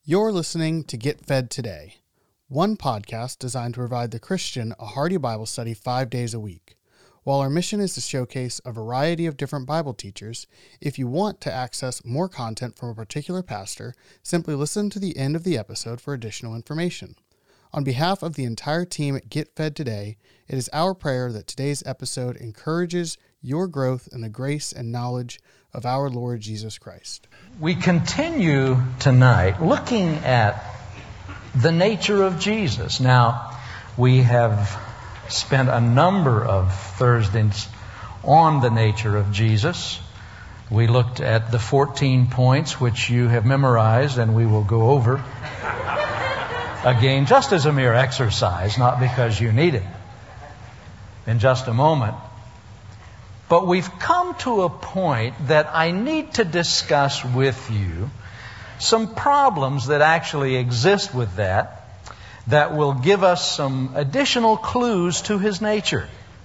You're listening to Get Fed Today, one podcast designed to provide the Christian a hearty Bible study 5 days a week. While our mission is to showcase a variety of different Bible teachers, if you want to access more content from a particular pastor, simply listen to the end of the episode for additional information. On behalf of the entire team at Get Fed Today, it is our prayer that today's episode encourages your growth in the grace and knowledge of our Lord Jesus Christ. We continue tonight looking at the nature of Jesus. Now, we have spent a number of Thursdays on the nature of Jesus. We looked at the 14 points which you have memorized, and we will go over again just as a mere exercise, not because you need it, in just a moment. But we've come to a point that I need to discuss with you some problems that actually exist with that will give us some additional clues to His nature.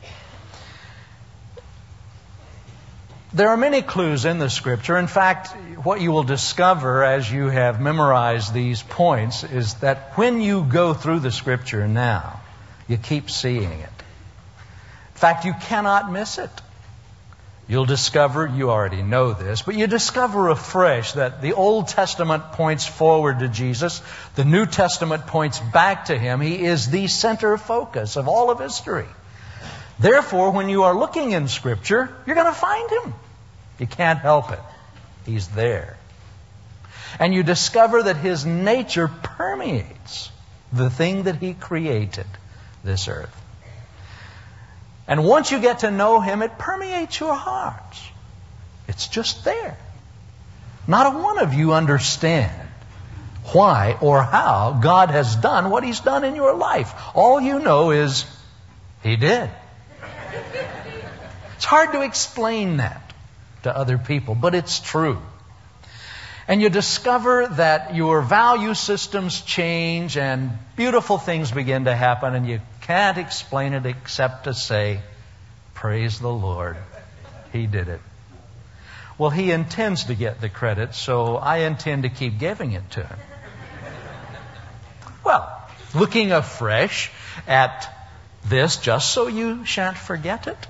There are many clues in the Scripture. In fact, what you will discover as you have memorized these points is that when you go through the Scripture now, you keep seeing it. In fact, you cannot miss it. You'll discover, you already know this, but you discover afresh that the Old Testament points forward to Jesus, the New Testament points back to Him. He is the center focus of all of history. Therefore, when you are looking in Scripture, you're going to find Him. You can't help it. He's there. And you discover that His nature permeates the thing that He created, this earth. And once you get to know Him, it permeates your hearts. It's just there. Not a one of you understand why or how God has done what He's done in your life. All you know is He did. It's hard to explain that to other people, but it's true. And you discover that your value systems change and beautiful things begin to happen, and you can't explain it except to say, praise the Lord, He did it. Well, He intends to get the credit, so I intend to keep giving it to Him. Well, looking afresh at this, just so you shan't forget it.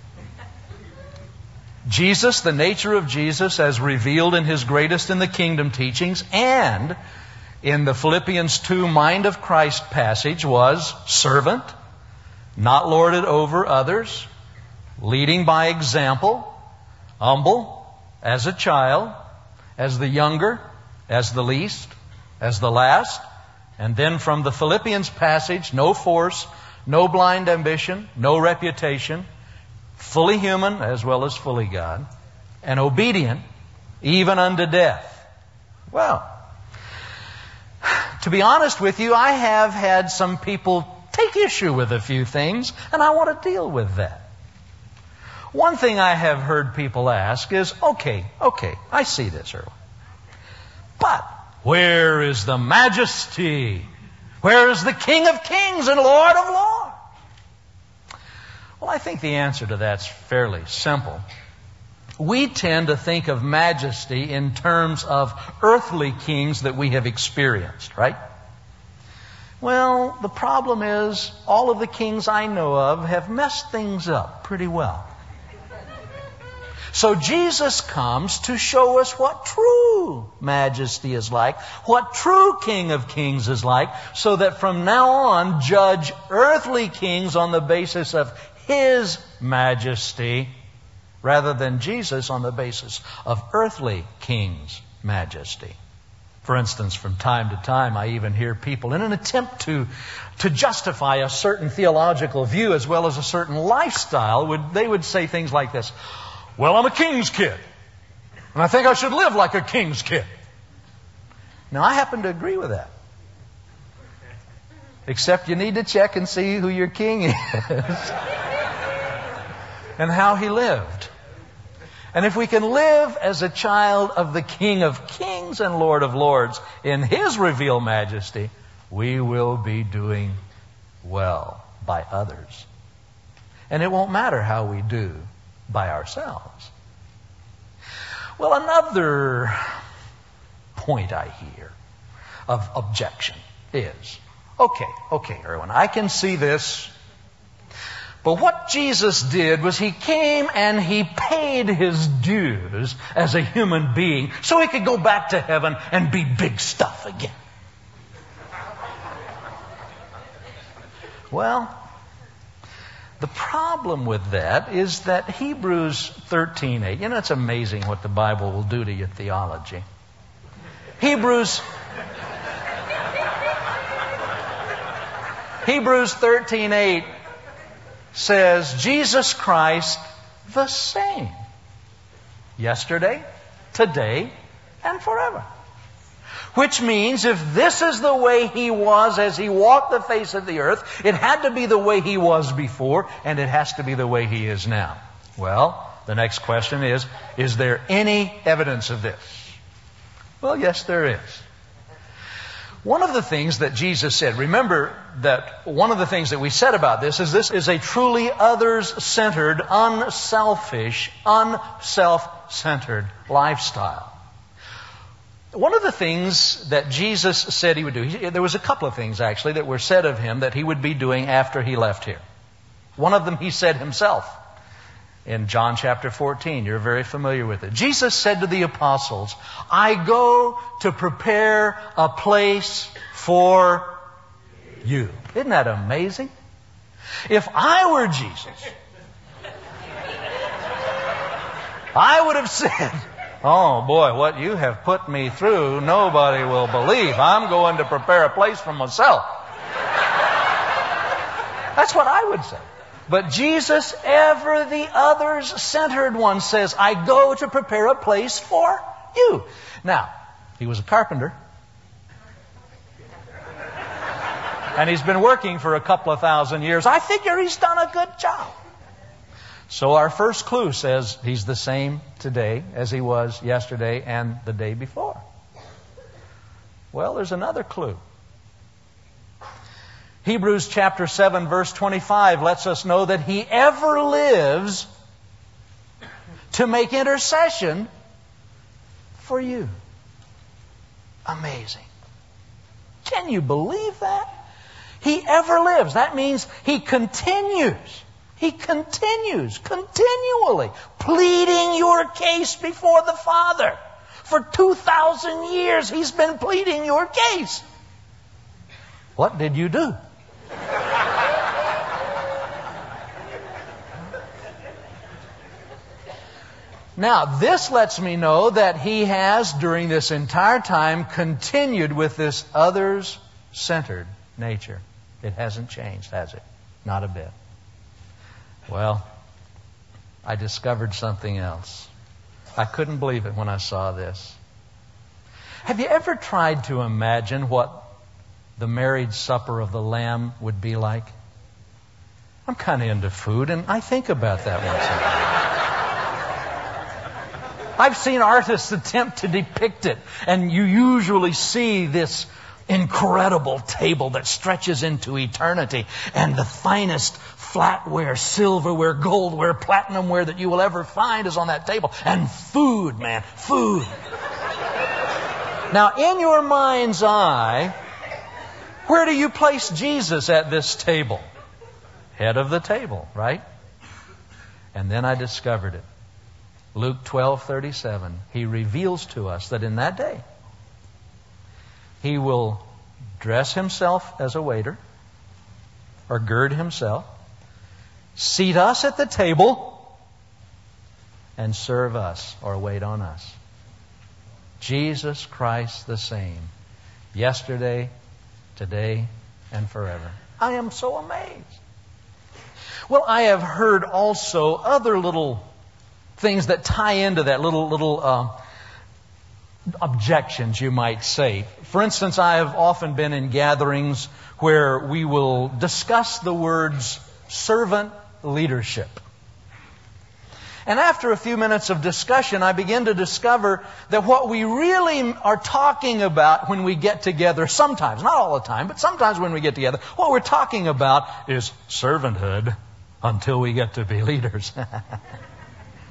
Jesus, the nature of Jesus as revealed in His greatest in the kingdom teachings and in the Philippians 2 mind of Christ passage was servant, not lorded over others, leading by example, humble as a child, as the younger, as the least, as the last. And then from the Philippians passage, no force, no blind ambition, no reputation, fully human as well as fully God, and obedient even unto death. Well, to be honest with you, I have had some people take issue with a few things, and I want to deal with that. One thing I have heard people ask is, okay, I see this, Earl. But where is the majesty? Where is the King of Kings and Lord of Lords? Well, I think the answer to that's fairly simple. We tend to think of majesty in terms of earthly kings that we have experienced, right? Well, the problem is all of the kings I know of have messed things up pretty well. So Jesus comes to show us what true majesty is like, what true King of Kings is like, so that from now on, judge earthly kings on the basis of His majesty, rather than Jesus on the basis of earthly kings' majesty. For instance, from time to time, I even hear people, in an attempt to justify a certain theological view as well as a certain lifestyle, they would say things like this: well, I'm a king's kid, and I think I should live like a king's kid. Now, I happen to agree with that. Except you need to check and see who your king is and how he lived. And if we can live as a child of the King of Kings and Lord of Lords in His revealed majesty, we will be doing well by others. And it won't matter how we do by ourselves. Well, another point I hear of objection is, okay, everyone, I can see this. But what Jesus did was He came and He paid His dues as a human being so He could go back to heaven and be big stuff again. Well, the problem with that is that Hebrews 13:8, it's amazing what the Bible will do to your theology. Hebrews 13:8 says, Jesus Christ the same, yesterday, today, and forever. Which means if this is the way He was as He walked the face of the earth, it had to be the way He was before, and it has to be the way He is now. Well, the next question is there any evidence of this? Well, yes, there is. One of the things that Jesus said, remember that one of the things that we said about this is a truly others-centered, unselfish, unself-centered lifestyle. One of the things that Jesus said He would do, there was a couple of things actually that were said of Him that He would be doing after He left here. One of them He said Himself in John chapter 14. You're very familiar with it. Jesus said to the apostles, I go to prepare a place for you. Isn't that amazing? If I were Jesus, I would have said, oh boy, what you have put me through, nobody will believe. I'm going to prepare a place for myself. That's what I would say. But Jesus, ever the others-centered one, says, I go to prepare a place for you. Now, He was a carpenter. And He's been working for a couple of thousand years. I figure He's done a good job. So our first clue says He's the same today as He was yesterday and the day before. Well, there's another clue. Hebrews chapter 7 verse 25 lets us know that He ever lives to make intercession for you. Amazing. Can you believe that? He ever lives. That means He continues. He continues continually pleading your case before the Father. For 2,000 years He's been pleading your case. What did you do? Now, this lets me know that He has, during this entire time, continued with this others-centered nature. It hasn't changed, has it? Not a bit. Well, I discovered something else. I couldn't believe it when I saw this. Have you ever tried to imagine what the marriage supper of the Lamb would be like? I'm kind of into food, and I think about that once in a while. I've seen artists attempt to depict it, and you usually see this incredible table that stretches into eternity, and the finest flatware, silverware, goldware, platinumware that you will ever find is on that table. And food, man, food. Now, in your mind's eye, where do you place Jesus at this table? Head of the table, right? And then I discovered it. Luke 12:37. He reveals to us that in that day, He will dress Himself as a waiter, or gird Himself, seat us at the table, and serve us, or wait on us. Jesus Christ the same, yesterday, today, and forever. I am so amazed. Well, I have heard also other little things that tie into that, little objections, you might say. For instance, I have often been in gatherings where we will discuss the words servant leadership. And after a few minutes of discussion, I begin to discover that what we really are talking about when we get together, sometimes, not all the time, but sometimes when we get together, what we're talking about is servanthood until we get to be leaders.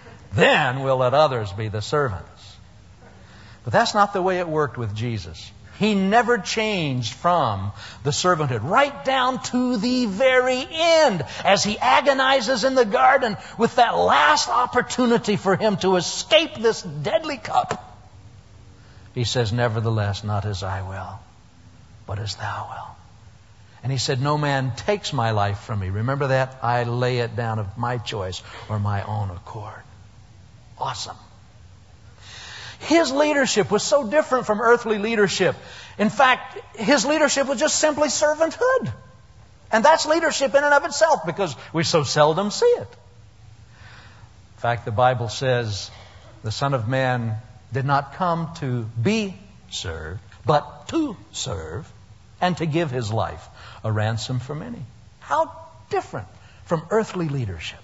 Then we'll let others be the servants. But that's not the way it worked with Jesus. He never changed from the servanthood, right down to the very end, as he agonizes in the garden with that last opportunity for him to escape this deadly cup. He says, nevertheless, not as I will, but as thou wilt. And he said, no man takes my life from me. Remember that? I lay it down of my choice or my own accord. Awesome. His leadership was so different from earthly leadership. In fact, his leadership was just simply servanthood. And that's leadership in and of itself, because we so seldom see it. In fact, the Bible says the Son of Man did not come to be served, but to serve and to give his life a ransom for many. How different from earthly leadership.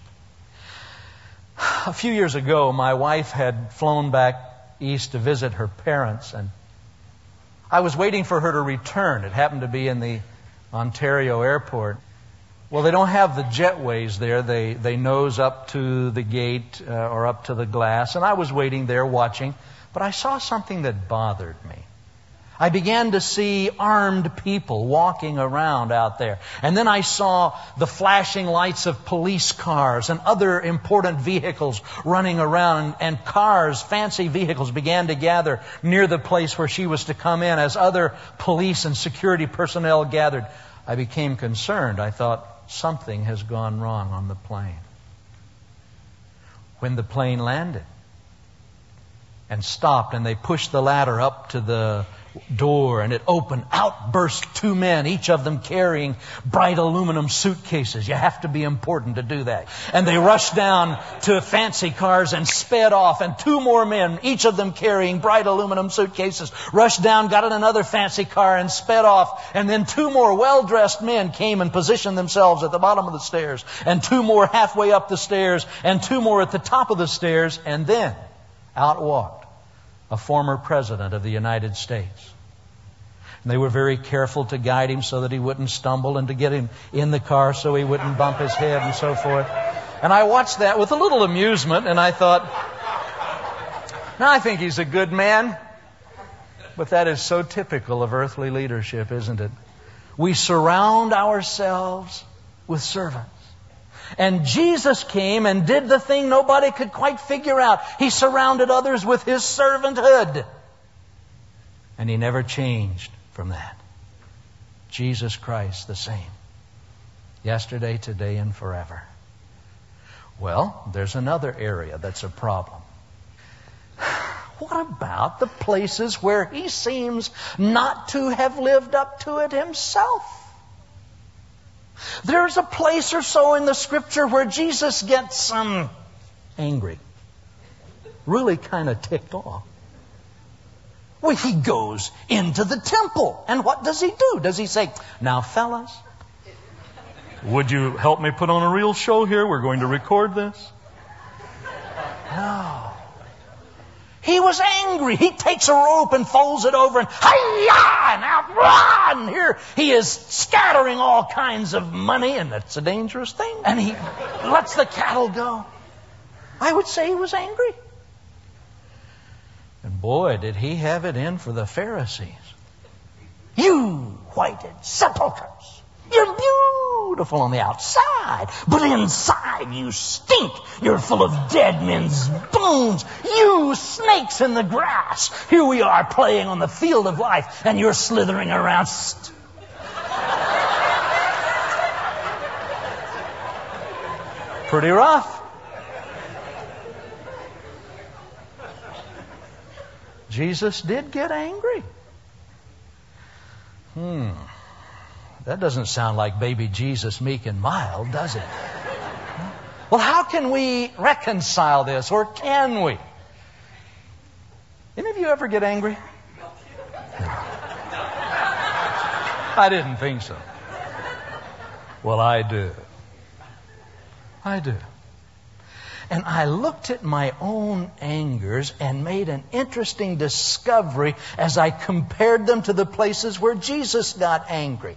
A few years ago, my wife had flown back east to visit her parents, and I was waiting for her to return. It happened to be in the Ontario airport. Well, they don't have the jetways there. They nose up to the gate or up to the glass, and I was waiting there watching, but I saw something that bothered me. I began to see armed people walking around out there. And then I saw the flashing lights of police cars and other important vehicles running around. And cars, fancy vehicles, began to gather near the place where she was to come in. As other police and security personnel gathered, I became concerned. I thought, something has gone wrong on the plane. When the plane landed and stopped, and they pushed the ladder up to the door, and it opened. Out burst two men, each of them carrying bright aluminum suitcases. You have to be important to do that. And they rushed down to fancy cars and sped off. And two more men, each of them carrying bright aluminum suitcases, rushed down, got in another fancy car and sped off. And then two more well-dressed men came and positioned themselves at the bottom of the stairs. And two more halfway up the stairs. And two more at the top of the stairs. And then out walked a former president of the United States. And they were very careful to guide him so that he wouldn't stumble, and to get him in the car so he wouldn't bump his head and so forth. And I watched that with a little amusement, and I thought, now I think he's a good man. But that is so typical of earthly leadership, isn't it? We surround ourselves with servants. And Jesus came and did the thing nobody could quite figure out. He surrounded others with His servanthood. And He never changed from that. Jesus Christ the same. Yesterday, today, and forever. Well, there's another area that's a problem. What about the places where He seems not to have lived up to it Himself? There's a place or so in the Scripture where Jesus gets angry. Really kind of ticked off. Well, He goes into the temple. And what does He do? Does He say, now fellas, would you help me put on a real show here? We're going to record this. No. He was angry. He takes a rope and folds it over and hi-ya, and out run. Here he is scattering all kinds of money, and that's a dangerous thing. And he lets the cattle go. I would say he was angry. And boy, did he have it in for the Pharisees. You whited sepulchres. You're beautiful on the outside, but inside you stink. You're full of dead men's bones. You snakes in the grass. Here we are playing on the field of life, and you're slithering around. Pretty rough. Jesus did get angry. That doesn't sound like baby Jesus, meek and mild, does it? Well, how can we reconcile this, or can we? Any of you ever get angry? No. I didn't think so. Well, I do. I do. And I looked at my own angers and made an interesting discovery as I compared them to the places where Jesus got angry.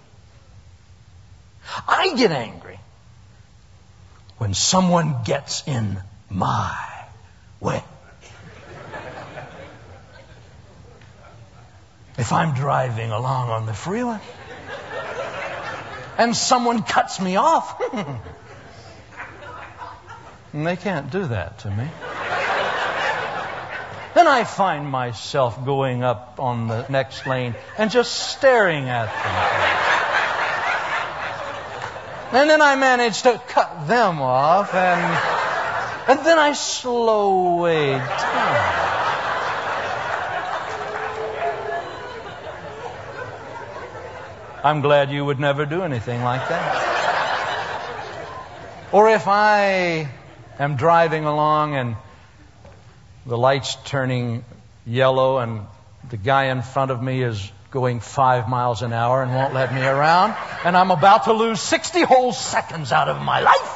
I get angry when someone gets in my way. If I'm driving along on the freeway and someone cuts me off, and they can't do that to me, then I find myself going up on the next lane and just staring at them. And then I manage to cut them off, and then I slow way down. I'm glad you would never do anything like that. Or if I am driving along and the light's turning yellow and the guy in front of me is going 5 miles an hour and won't let me around, and I'm about to lose 60 whole seconds out of my life,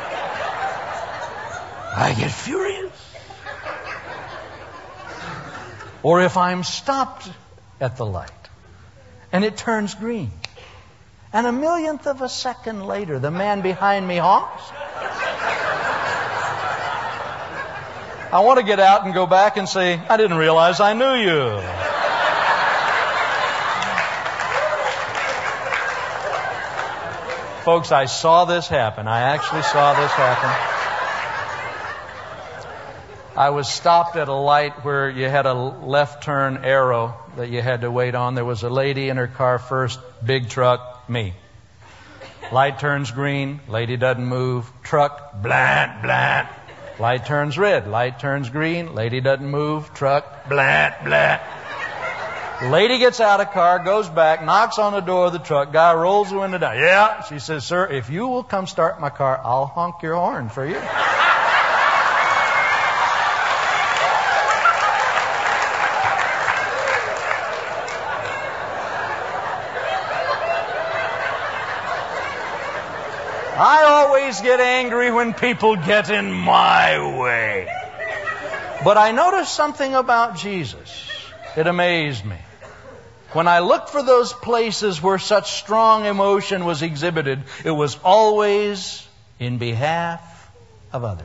I get furious. Or if I'm stopped at the light and it turns green, and a millionth of a second later the man behind me honks, I want to get out and go back and say, I didn't realize I knew you. Folks, I saw this happen. I actually saw this happen. I was stopped at a light where you had a left turn arrow that you had to wait on. There was a lady in her car first, big truck, me. Light turns green, lady doesn't move, truck, blant, blant. Light turns red, light turns green, lady doesn't move, truck, blant, blant. Lady gets out of car, goes back, knocks on the door of the truck, guy rolls the window down. Yeah, she says, sir, if you will come start my car, I'll honk your horn for you. I always get angry when people get in my way. But I noticed something about Jesus. It amazed me. When I looked for those places where such strong emotion was exhibited, it was always in behalf of others.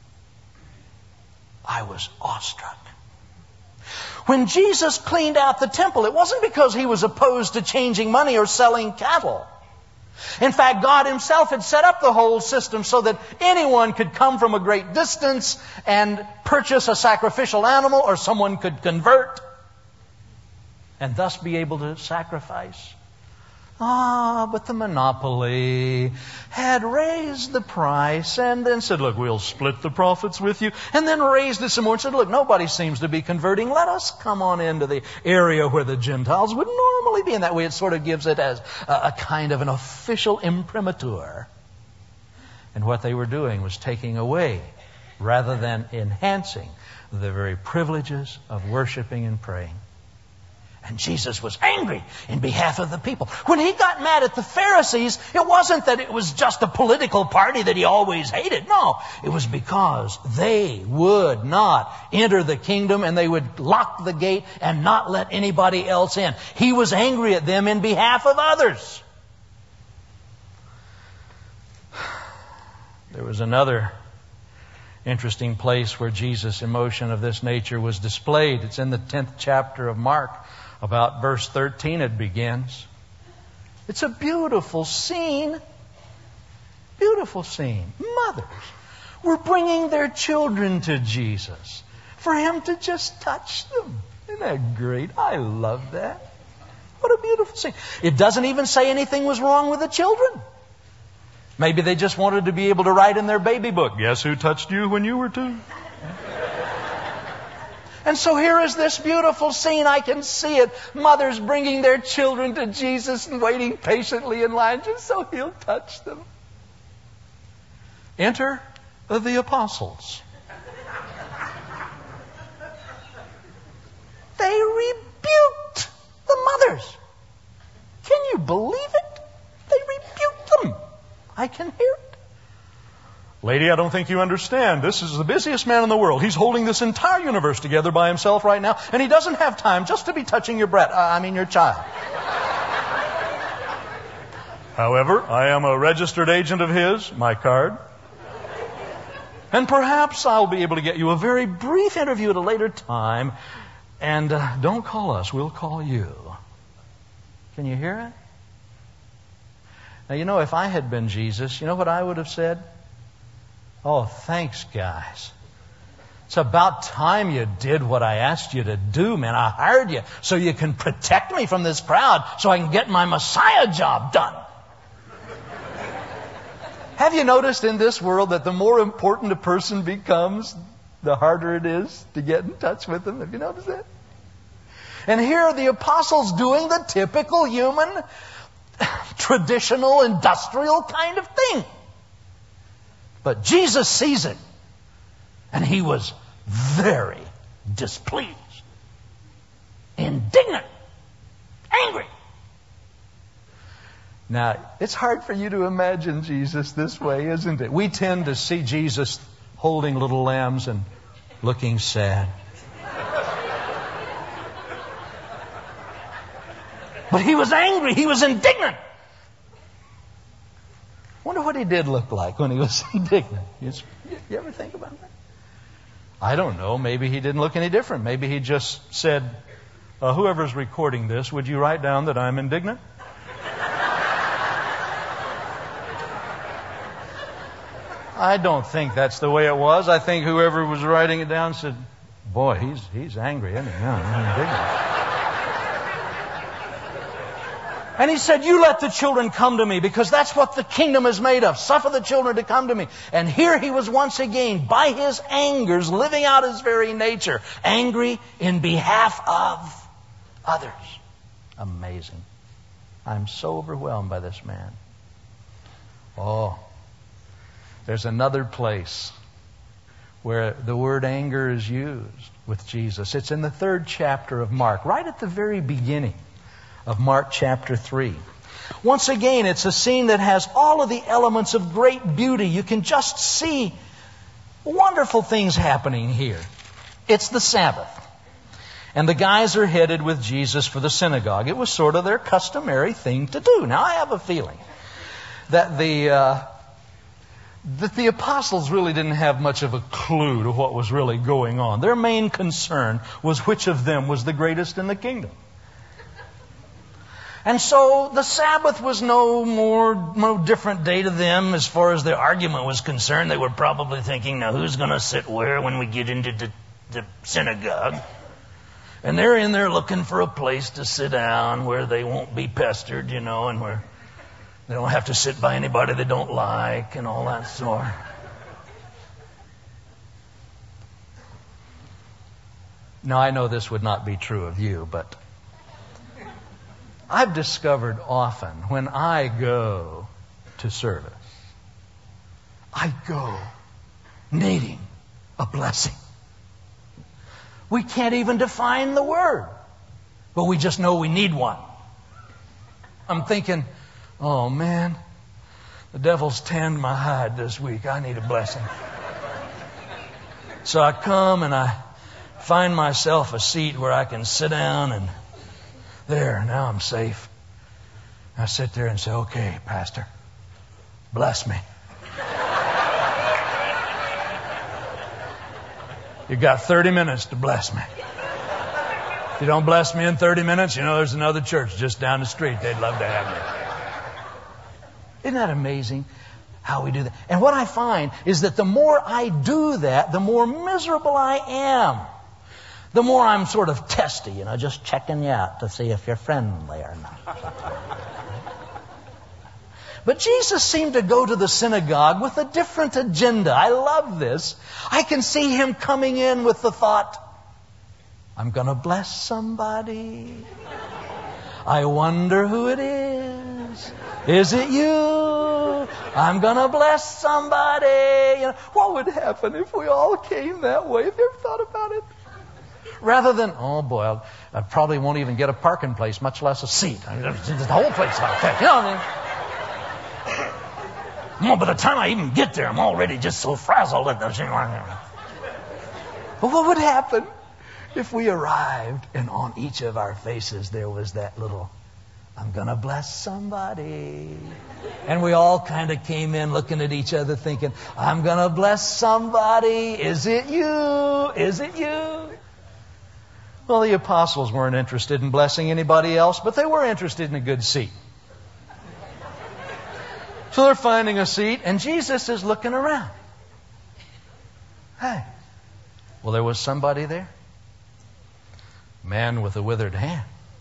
I was awestruck. When Jesus cleaned out the temple, it wasn't because he was opposed to changing money or selling cattle. In fact, God himself had set up the whole system so that anyone could come from a great distance and purchase a sacrificial animal, or someone could convert and thus be able to sacrifice. But the monopoly had raised the price and then said, look, we'll split the profits with you. And then raised it some more and said, look, nobody seems to be converting. Let us come on into the area where the Gentiles would normally be. And that way it sort of gives it as a kind of an official imprimatur. And what they were doing was taking away rather than enhancing the very privileges of worshiping and praying. And Jesus was angry in behalf of the people. When he got mad at the Pharisees, it wasn't that it was just a political party that he always hated. No, it was because they would not enter the kingdom and they would lock the gate and not let anybody else in. He was angry at them in behalf of others. There was another interesting place where Jesus' emotion of this nature was displayed. It's in the 10th chapter of Mark. About verse 13 it begins. It's a beautiful scene. Beautiful scene. Mothers were bringing their children to Jesus for him to just touch them. Isn't that great? I love that. What a beautiful scene. It doesn't even say anything was wrong with the children. Maybe they just wanted to be able to write in their baby book, guess who touched you when you were 2? And so here is this beautiful scene. I can see it. Mothers bringing their children to Jesus and waiting patiently in line just so he'll touch them. Enter the apostles. They rebuked the mothers. Can you believe it? They rebuked them. I can hear it. Lady, I don't think you understand. This is the busiest man in the world. He's holding this entire universe together by himself right now, and he doesn't have time just to be touching your your child. However, I am a registered agent of his, my card. And perhaps I'll be able to get you a very brief interview at a later time. And don't call us, we'll call you. Can you hear it? Now, you know, if I had been Jesus, you know what I would have said? Oh, thanks, guys. It's about time you did what I asked you to do, man. I hired you so you can protect me from this crowd so I can get my Messiah job done. Have you noticed in this world that the more important a person becomes, the harder it is to get in touch with them? Have you noticed that? And here are the apostles doing the typical human, traditional, industrial kind of thing. But Jesus sees it, and he was very displeased, indignant, angry. Now, it's hard for you to imagine Jesus this way, isn't it? We tend to see Jesus holding little lambs and looking sad. But he was angry. He was indignant. Wonder what he did look like when he was indignant. You ever think about that? I don't know. Maybe he didn't look any different. Maybe he just said, whoever's recording this, would you write down that I'm indignant? I don't think that's the way it was. I think whoever was writing it down said, boy, he's angry, isn't he? Yeah, he's indignant. And he said, you let the children come to me, because that's what the kingdom is made of. Suffer the children to come to me. And here he was once again, by his angers, living out his very nature, angry in behalf of others. Amazing. I'm so overwhelmed by this man. Oh, there's another place where the word anger is used with Jesus. It's in the 3rd chapter of Mark, right at the very beginning of Mark chapter 3. Once again, it's a scene that has all of the elements of great beauty. You can just see wonderful things happening here. It's the Sabbath. And the guys are headed with Jesus for the synagogue. It was sort of their customary thing to do. Now, I have a feeling that the apostles really didn't have much of a clue to what was really going on. Their main concern was which of them was the greatest in the kingdom. And so the Sabbath was no different day to them as far as the argument was concerned. They were probably thinking, now who's going to sit where when we get into the synagogue? And they're in there looking for a place to sit down where they won't be pestered, and where they don't have to sit by anybody they don't like and all that sort. Now, I know this would not be true of you, but I've discovered often when I go to service, I go needing a blessing. We can't even define the word, but we just know we need one. I'm thinking, oh man, the devil's tanned my hide this week. I need a blessing. So I come and I find myself a seat where I can sit down, and there, now I'm safe. I sit there and say, okay, Pastor, bless me. You've got 30 minutes to bless me. If you don't bless me in 30 minutes, there's another church just down the street. They'd love to have me. Isn't that amazing how we do that? And what I find is that the more I do that, the more miserable I am. The more I'm sort of testy, just checking you out to see if you're friendly or not. But Jesus seemed to go to the synagogue with a different agenda. I love this. I can see him coming in with the thought, I'm going to bless somebody. I wonder who it is. Is it you? I'm going to bless somebody. What would happen if we all came that way? Have you ever thought about it? Rather than, oh boy, I probably won't even get a parking place, much less a seat. The whole place like that. You know what I mean? By the time I even get there, I'm already just so frazzled. But what would happen if we arrived and on each of our faces there was that little, I'm going to bless somebody. And we all kind of came in looking at each other thinking, I'm going to bless somebody. Is it you? Is it you? Well, the apostles weren't interested in blessing anybody else, but they were interested in a good seat. So they're finding a seat, and Jesus is looking around. Hey, well, there was somebody there. Man with a withered hand.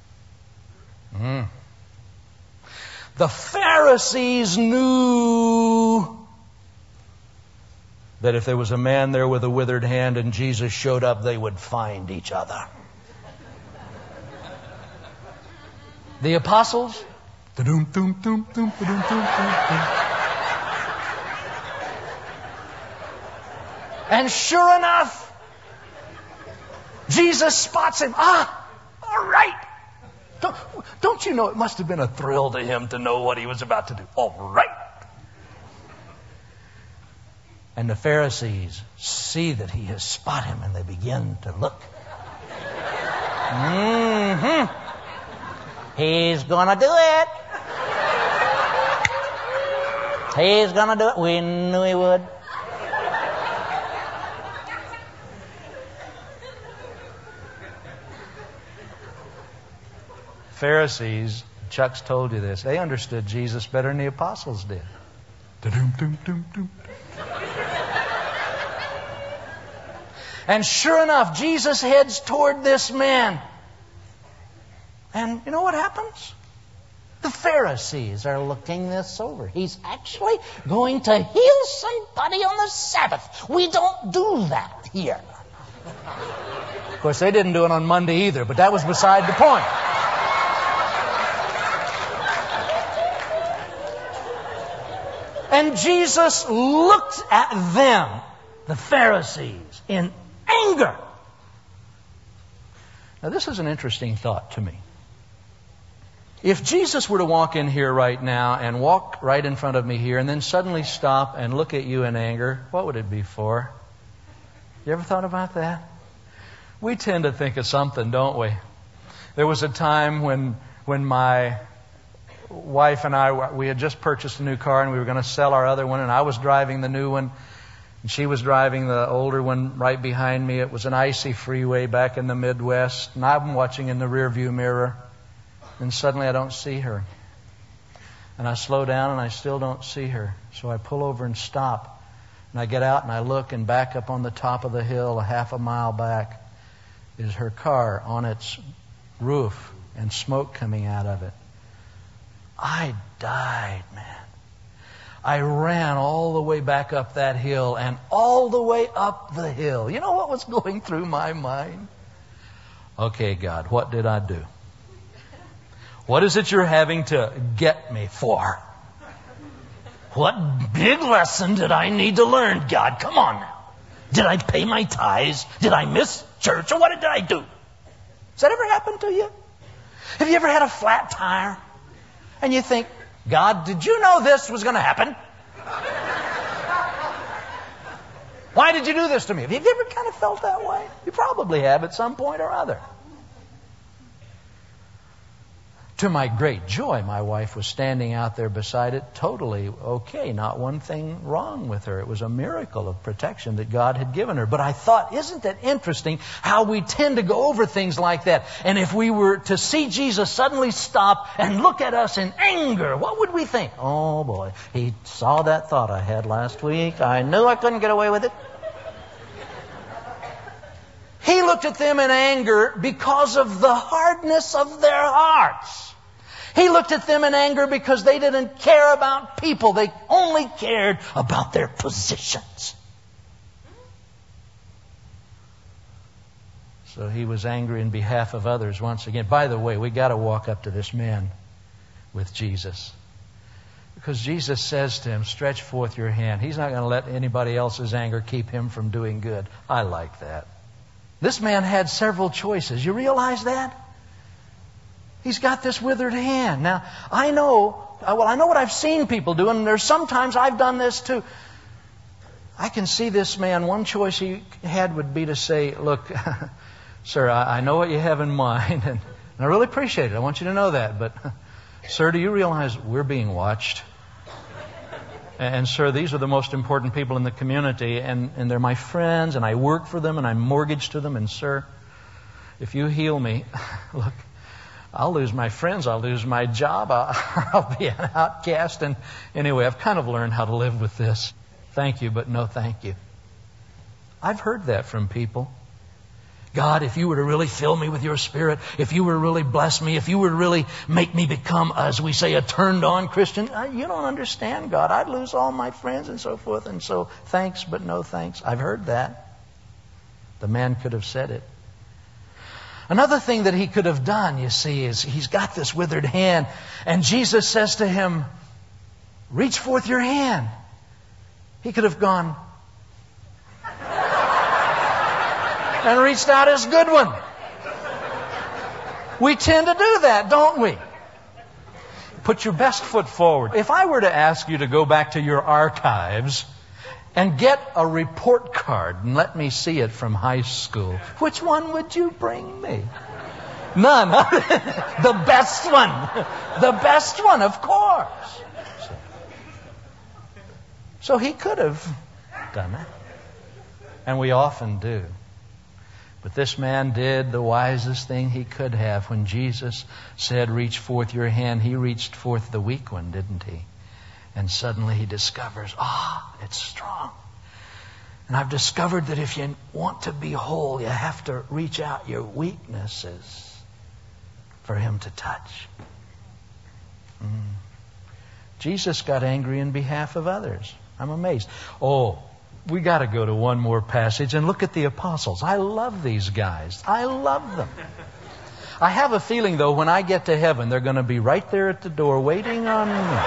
The Pharisees knew that if there was a man there with a withered hand and Jesus showed up, they would find each other. The apostles, and sure enough, Jesus spots him. All right. Don't you know it must have been a thrill to him to know what he was about to do? All right. And the Pharisees see that he has spotted him, and they begin to look. He's going to do it. He's going to do it. We knew he would. Pharisees, Chuck's told you this, they understood Jesus better than the apostles did. And sure enough, Jesus heads toward this man. And you know what happens? The Pharisees are looking this over. He's actually going to heal somebody on the Sabbath. We don't do that here. Of course, they didn't do it on Monday either, but that was beside the point. And Jesus looked at them, the Pharisees, in anger. Now, this is an interesting thought to me. If Jesus were to walk in here right now and walk right in front of me here and then suddenly stop and look at you in anger, what would it be for? You ever thought about that? We tend to think of something, don't we? There was a time when my wife and I, we had just purchased a new car and we were going to sell our other one, and I was driving the new one and she was driving the older one right behind me. It was an icy freeway back in the Midwest, and I'm watching in the rearview mirror, and suddenly I don't see her. And I slow down and I still don't see her. So I pull over and stop, and I get out and I look, and back up on the top of the hill, a half a mile back, is her car on its roof and smoke coming out of it. I died, man. I ran all the way back up that hill and all the way up the hill. You know what was going through my mind? Okay, God, what did I do? What is it you're having to get me for? What big lesson did I need to learn, God? Come on now. Did I pay my tithes? Did I miss church? Or what did I do? Has that ever happened to you? Have you ever had a flat tire? And you think, God, did you know this was going to happen? Why did you do this to me? Have you ever kind of felt that way? You probably have at some point or other. To my great joy, my wife was standing out there beside it, totally okay, not one thing wrong with her. It was a miracle of protection that God had given her. But I thought, isn't that interesting how we tend to go over things like that? And if we were to see Jesus suddenly stop and look at us in anger, what would we think? Oh boy, he saw that thought I had last week. I knew I couldn't get away with it. He looked at them in anger because of the hardness of their hearts. He looked at them in anger because they didn't care about people. They only cared about their positions. So he was angry in behalf of others once again. By the way, we got to walk up to this man with Jesus. Because Jesus says to him, stretch forth your hand. He's not going to let anybody else's anger keep him from doing good. I like that. This man had several choices. You realize that? He's got this withered hand. Now, I know what I've seen people do, and there's sometimes I've done this too. I can see this man, one choice he had would be to say, look, sir, I know what you have in mind, and I really appreciate it. I want you to know that. But, sir, do you realize we're being watched? And, sir, these are the most important people in the community, and they're my friends, and I work for them, and I'm mortgaged to them, and, sir, if you heal me, look, I'll lose my friends, I'll lose my job, I'll be an outcast. And anyway, I've kind of learned how to live with this. Thank you, but no thank you. I've heard that from people. God, if you were to really fill me with your Spirit, if you were to really bless me, if you were to really make me become, as we say, a turned-on Christian, you don't understand, God. I'd lose all my friends and so forth. And so, thanks, but no thanks. I've heard that. The man could have said it. Another thing that he could have done, you see, is he's got this withered hand. And Jesus says to him, reach forth your hand. He could have gone and reached out his good one. We tend to do that, don't we? Put your best foot forward. If I were to ask you to go back to your archives and get a report card and let me see it from high school, which one would you bring me? None. The best one. The best one, of course. So he could have done it. And we often do. But this man did the wisest thing he could have. When Jesus said, reach forth your hand, he reached forth the weak one, didn't he? And suddenly he discovers, it's strong. And I've discovered that if you want to be whole, you have to reach out your weaknesses for him to touch. Jesus got angry in behalf of others. I'm amazed. We got to go to one more passage and look at the apostles. I love these guys. I love them. I have a feeling, though, when I get to heaven, they're going to be right there at the door waiting on me.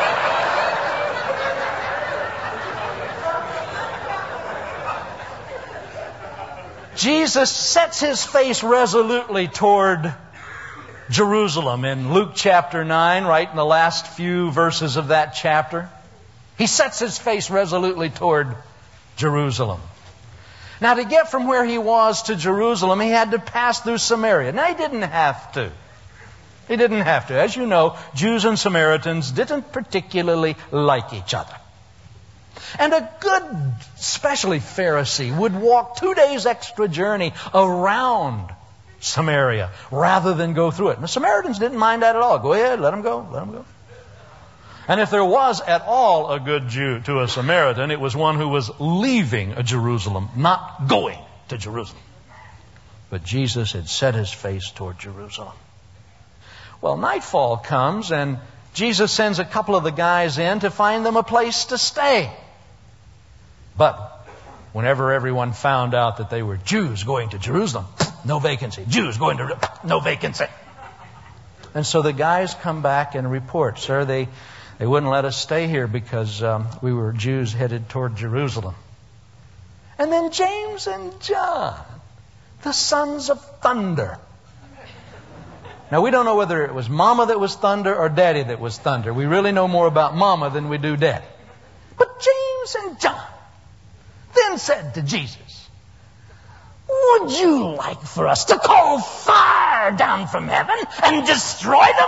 Jesus sets his face resolutely toward Jerusalem in Luke chapter 9, right in the last few verses of that chapter. He sets his face resolutely toward Jerusalem. Now, to get from where he was to Jerusalem, he had to pass through Samaria. Now, he didn't have to. He didn't have to. As you know, Jews and Samaritans didn't particularly like each other. And a good, especially Pharisee, would walk 2 days extra journey around Samaria rather than go through it. And the Samaritans didn't mind that at all. Go ahead, let them go, let them go. And if there was at all a good Jew to a Samaritan, it was one who was leaving Jerusalem, not going to Jerusalem. But Jesus had set his face toward Jerusalem. Well, nightfall comes, and Jesus sends a couple of the guys in to find them a place to stay. But whenever everyone found out that they were Jews going to Jerusalem, no vacancy. Jews going to no vacancy. And so the guys come back and report, sir, they wouldn't let us stay here because we were Jews headed toward Jerusalem. And then James and John, the sons of thunder. Now, we don't know whether it was Mama that was thunder or Daddy that was thunder. We really know more about Mama than we do Daddy. But James and John then said to Jesus, would you like for us to call fire down from heaven and destroy them?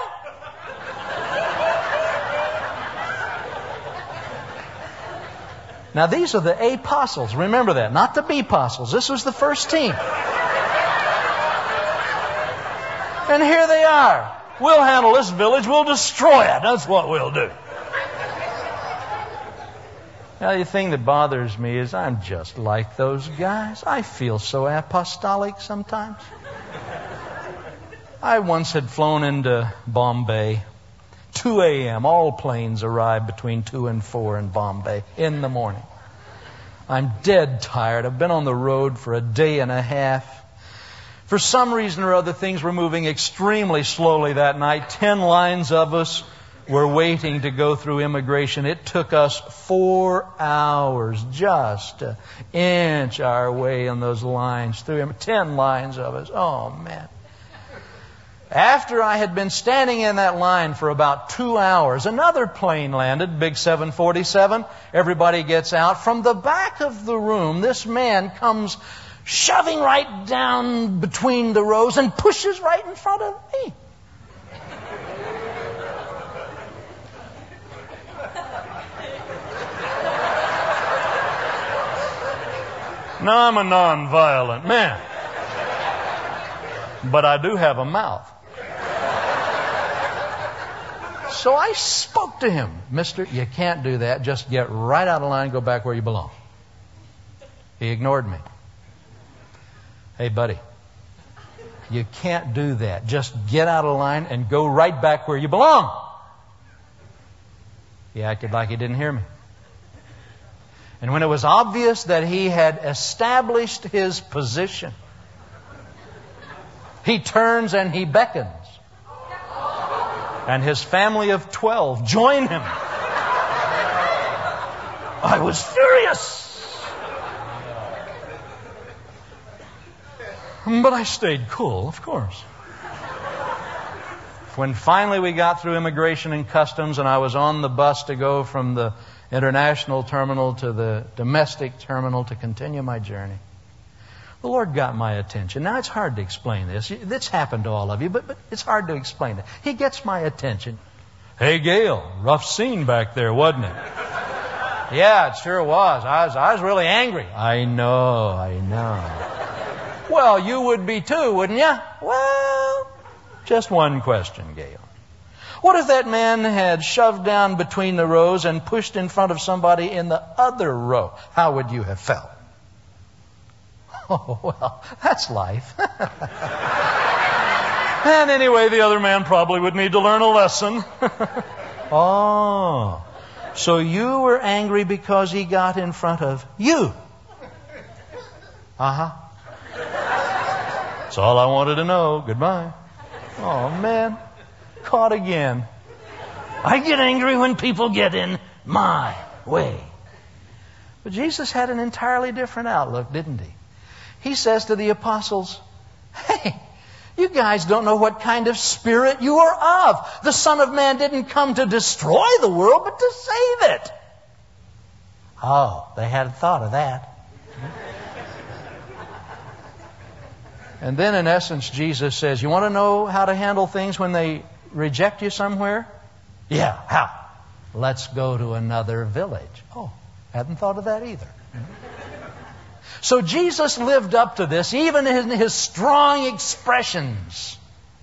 Now, these are the apostles. Remember that. Not the B-apostles. This was the first team. And here they are. We'll handle this village. We'll destroy it. That's what we'll do. Now, the thing that bothers me is I'm just like those guys. I feel so apostolic sometimes. I once had flown into Bombay. 2 a.m. All planes arrive between 2 and 4 in Bombay in the morning. I'm dead tired. I've been on the road for a day and a half. For some reason or other, things were moving extremely slowly that night. 10 lines of us were waiting to go through immigration. It took us 4 hours just to inch our way in those lines through. 10 lines of us. Oh, man. After I had been standing in that line for about 2 hours, another plane landed, big 747. Everybody gets out. From the back of the room, this man comes shoving right down between the rows and pushes right in front of me. Now, I'm a non-violent man. but I do have a mouth. So I spoke to him. Mister, you can't do that. Just get right out of line and go back where you belong. He ignored me. Hey, buddy, you can't do that. Just get out of line and go right back where you belong. He acted like he didn't hear me. And when it was obvious that he had established his position, he turns and he beckons. And his family of 12 join him. I was furious. But I stayed cool, of course. When finally we got through immigration and customs and I was on the bus to go from the international terminal to the domestic terminal to continue my journey, the Lord got my attention. Now, it's hard to explain this. This happened to all of you, but it's hard to explain it. He gets my attention. Hey, Gail, rough scene back there, wasn't it? Yeah, it sure was. I was really angry. I know. Well, you would be too, wouldn't you? Well, just one question, Gail. What if that man had shoved down between the rows and pushed in front of somebody in the other row? How would you have felt? Oh, well, that's life. And anyway, the other man probably would need to learn a lesson. Oh, so you were angry because he got in front of you? Uh-huh. That's all I wanted to know. Goodbye. Oh, man. Caught again. I get angry when people get in my way. But Jesus had an entirely different outlook, didn't he? He says to the apostles, hey, you guys don't know what kind of spirit you are of. The Son of Man didn't come to destroy the world, but to save it. Oh, they hadn't thought of that. And then, in essence, Jesus says, you want to know how to handle things when they reject you somewhere? Yeah, how? Let's go to another village. Oh, hadn't thought of that either. So Jesus lived up to this, even in his strong expressions.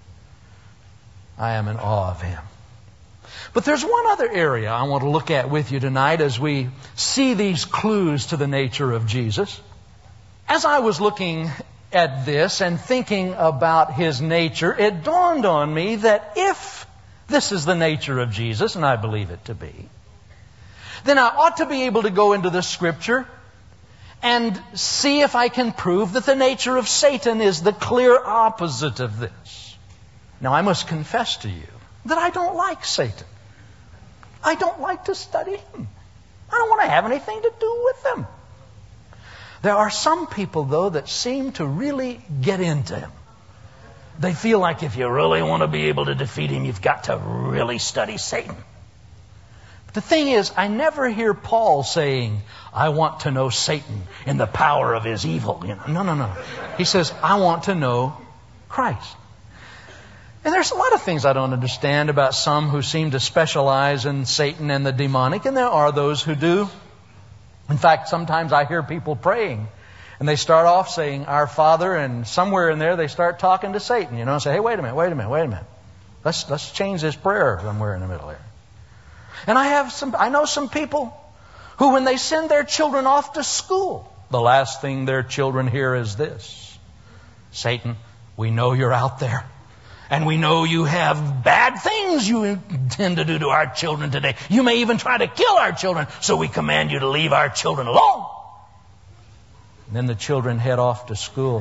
I am in awe of him. But there's one other area I want to look at with you tonight as we see these clues to the nature of Jesus. As I was looking at this and thinking about his nature, it dawned on me that if this is the nature of Jesus, and I believe it to be, then I ought to be able to go into the Scripture and see if I can prove that the nature of Satan is the clear opposite of this. Now, I must confess to you that I don't like Satan. I don't like to study him. I don't want to have anything to do with him. There are some people, though, that seem to really get into him. They feel like if you really want to be able to defeat him, you've got to really study Satan. But the thing is, I never hear Paul saying, I want to know Satan in the power of his evil. No. He says, I want to know Christ. And there's a lot of things I don't understand about some who seem to specialize in Satan and the demonic, and there are those who do. In fact, sometimes I hear people praying, and they start off saying, Our Father, and somewhere in there they start talking to Satan, and say, hey, wait a minute. Let's change this prayer somewhere in the middle here. And I know some people who, when they send their children off to school, the last thing their children hear is this: Satan, we know you're out there, and we know you have bad things you intend to do to our children today. You may even try to kill our children, so we command you to leave our children alone. And then the children head off to school.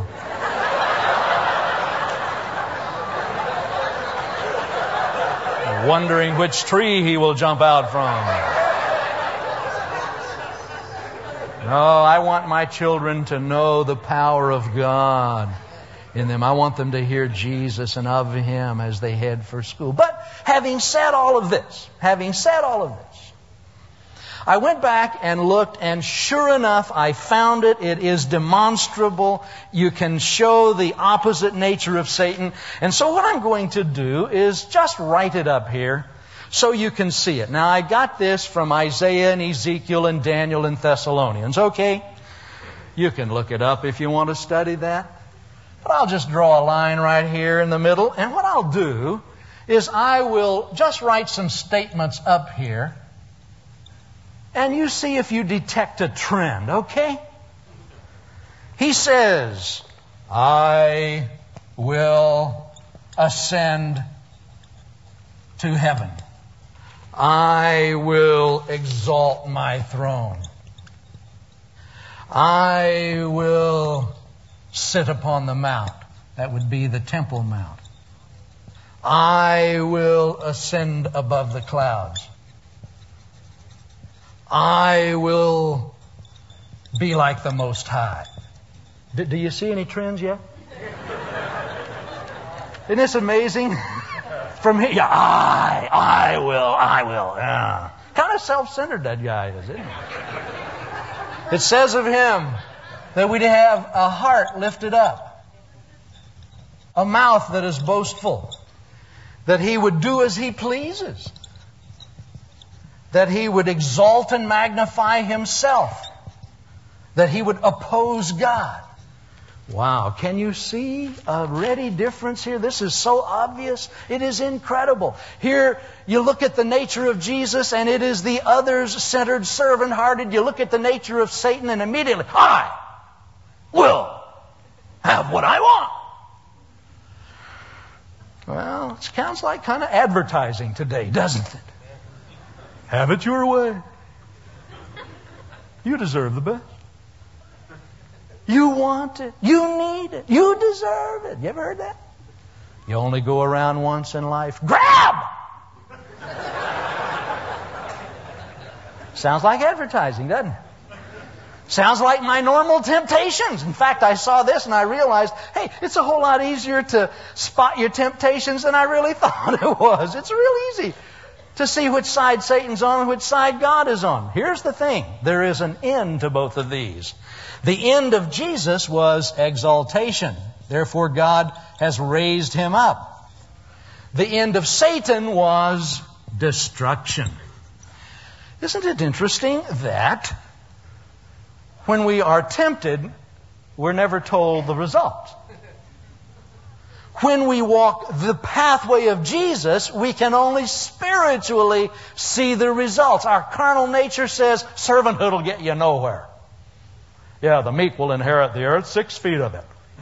Wondering which tree he will jump out from. No, I want my children to know the power of God in them. I want them to hear Jesus and of him as they head for school. But having said all of this, I went back and looked, and sure enough, I found it. It is demonstrable. You can show the opposite nature of Satan. And so what I'm going to do is just write it up here so you can see it. Now, I got this from Isaiah and Ezekiel and Daniel and Thessalonians. Okay? You can look it up if you want to study that. But I'll just draw a line right here in the middle. And what I'll do is I will just write some statements up here. And you see if you detect a trend, okay? He says, I will ascend to heaven. I will exalt my throne. I will sit upon the mount. That would be the Temple Mount. I will ascend above the clouds. I will be like the Most High. Do you see any trends yet? Isn't this amazing? From here, yeah, I will. Yeah. Kind of self-centered that guy is, isn't he? It says of him that we'd have a heart lifted up, a mouth that is boastful, that he would do as he pleases, that he would exalt and magnify himself, that he would oppose God. Wow, can you see a ready difference here? This is so obvious. It is incredible. Here, you look at the nature of Jesus, and it is the others-centered, servant-hearted. You look at the nature of Satan, and immediately, I will have what I want. Well, it sounds like kind of advertising today, doesn't it? Have it your way. You deserve the best. You want it. You need it. You deserve it. You ever heard that? You only go around once in life. Grab! Sounds like advertising, doesn't it? Sounds like my normal temptations. In fact, I saw this and I realized, hey, it's a whole lot easier to spot your temptations than I really thought it was. It's real easy to see which side Satan's on and which side God is on. Here's the thing. There is an end to both of these. The end of Jesus was exaltation. Therefore, God has raised him up. The end of Satan was destruction. Isn't it interesting that when we are tempted, we're never told the result? When we walk the pathway of Jesus, we can only spiritually see the results. Our carnal nature says servanthood will get you nowhere. Yeah, the meek will inherit the earth, 6 feet of it.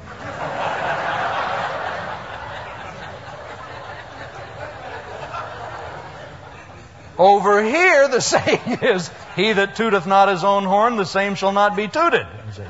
Over here, the saying is, he that tooteth not his own horn, the same shall not be tooted.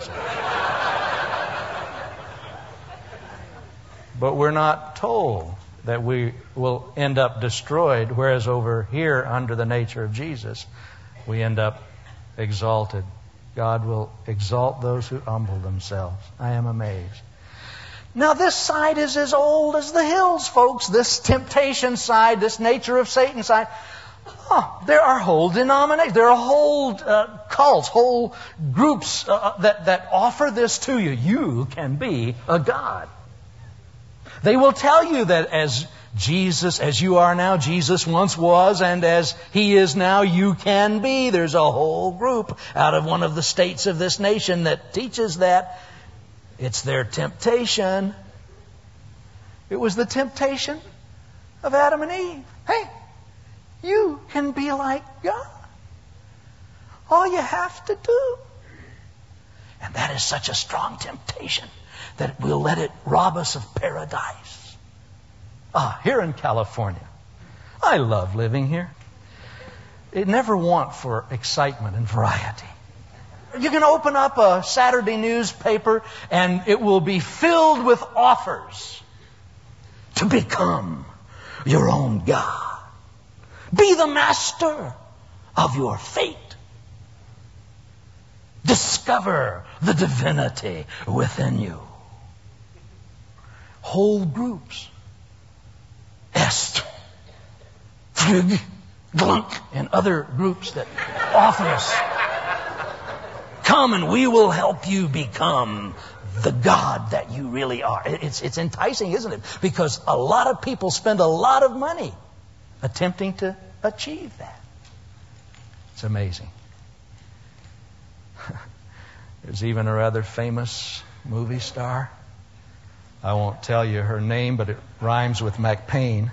But we're not told that we will end up destroyed, whereas over here, under the nature of Jesus, we end up exalted. God will exalt those who humble themselves. I am amazed. Now, this side is as old as the hills, folks. This temptation side, this nature of Satan side. Oh, there are whole denominations. There are whole cults, whole groups that offer this to you. You can be a god. They will tell you that as Jesus, as you are now, Jesus once was, and as he is now, you can be. There's a whole group out of one of the states of this nation that teaches that. It's their temptation. It was the temptation of Adam and Eve. Hey, you can be like God. All you have to do. And that is such a strong temptation that we'll let it rob us of paradise. Here in California. I love living here. It never want for excitement and variety. You can open up a Saturday newspaper and it will be filled with offers to become your own God. Be the master of your fate. Discover the divinity within you. Whole groups. Est, Frig, Glunk, and other groups that offer us. Come and we will help you become the God that you really are. It's enticing, isn't it? Because a lot of people spend a lot of money attempting to achieve that. It's amazing. There's even a rather famous movie star I won't tell you her name, but it rhymes with McPain.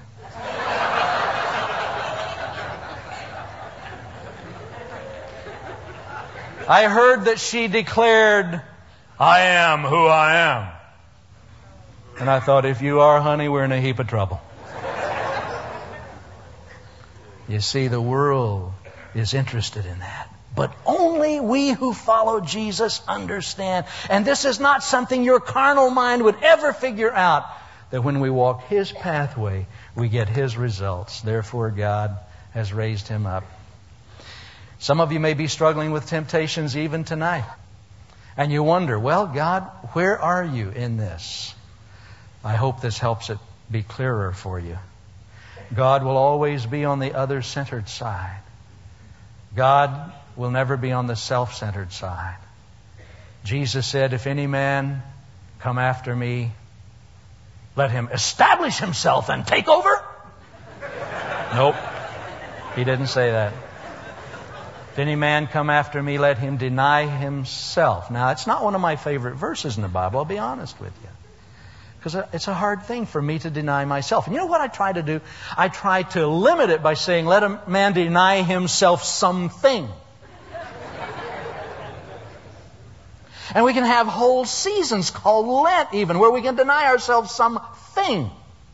I heard that she declared, "I am who I am." And I thought, if you are, honey, we're in a heap of trouble. You see, the world is interested in that. But only we who follow Jesus understand. And this is not something your carnal mind would ever figure out, that when we walk His pathway, we get His results. Therefore, God has raised Him up. Some of you may be struggling with temptations even tonight. And you wonder, well, God, where are you in this? I hope this helps it be clearer for you. God will always be on the other-centered side. God will never be on the self-centered side. Jesus said, if any man come after me, let him establish himself and take over. Nope. He didn't say that. If any man come after me, let him deny himself. Now, it's not one of my favorite verses in the Bible, I'll be honest with you. Because it's a hard thing for me to deny myself. And you know what I try to do? I try to limit it by saying, let a man deny himself something. And we can have whole seasons called Lent even, where we can deny ourselves something.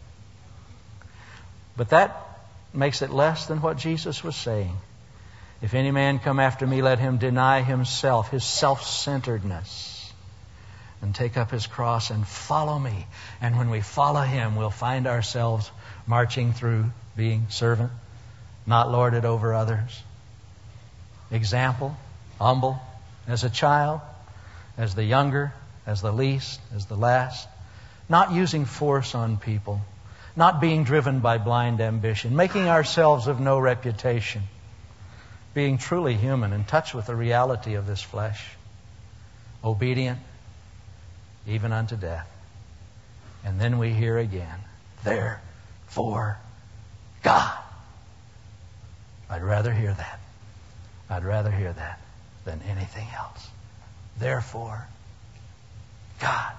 But that makes it less than what Jesus was saying. If any man come after me, let him deny himself, his self-centeredness, and take up his cross and follow me. And when we follow Him, we'll find ourselves marching through being servant, not lorded over others. Example, humble as a child, as the younger, as the least, as the last. Not using force on people, not being driven by blind ambition, making ourselves of no reputation, being truly human, in touch with the reality of this flesh, obedient even unto death. And then we hear again, therefore God. I'd rather hear that. I'd rather hear that than anything else. Therefore God.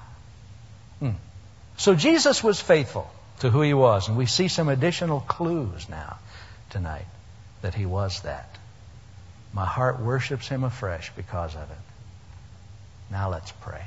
So Jesus was faithful to who He was, and we see some additional clues now tonight that He was that. My heart worships Him afresh because of it. Now let's pray.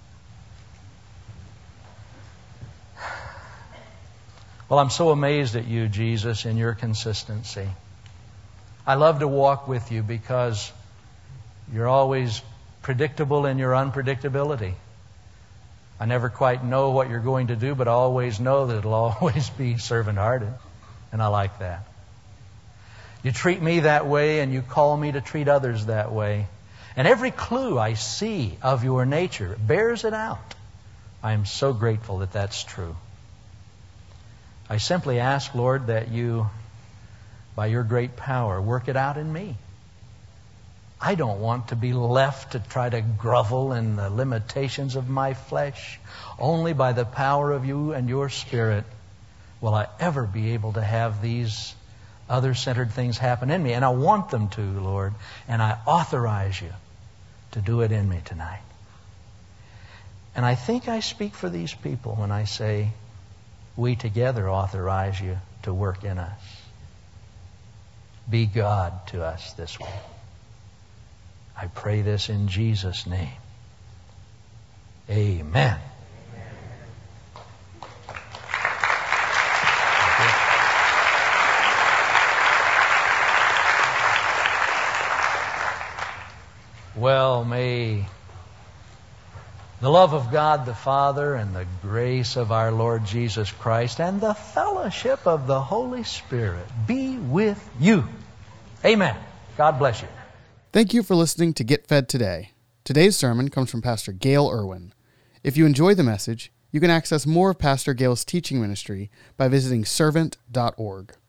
Well, I'm so amazed at you, Jesus, in your consistency. I love to walk with you because you're always predictable in your unpredictability. I never quite know what you're going to do, but I always know that it'll always be servant-hearted. And I like that. You treat me that way, and you call me to treat others that way. And every clue I see of your nature bears it out. I am so grateful that that's true. I simply ask, Lord, that you, by your great power, work it out in me. I don't want to be left to try to grovel in the limitations of my flesh. Only by the power of you and your Spirit will I ever be able to have these other-centered things happen in me. And I want them to, Lord. And I authorize you to do it in me tonight. And I think I speak for these people when I say, we together authorize you to work in us. Be God to us this way. I pray this in Jesus' name. Amen. Well, may the love of God the Father and the grace of our Lord Jesus Christ and the fellowship of the Holy Spirit be with you. Amen. God bless you. Thank you for listening to Get Fed Today. Today's sermon comes from Pastor Gail Irwin. If you enjoy the message, you can access more of Pastor Gail's teaching ministry by visiting servant.org.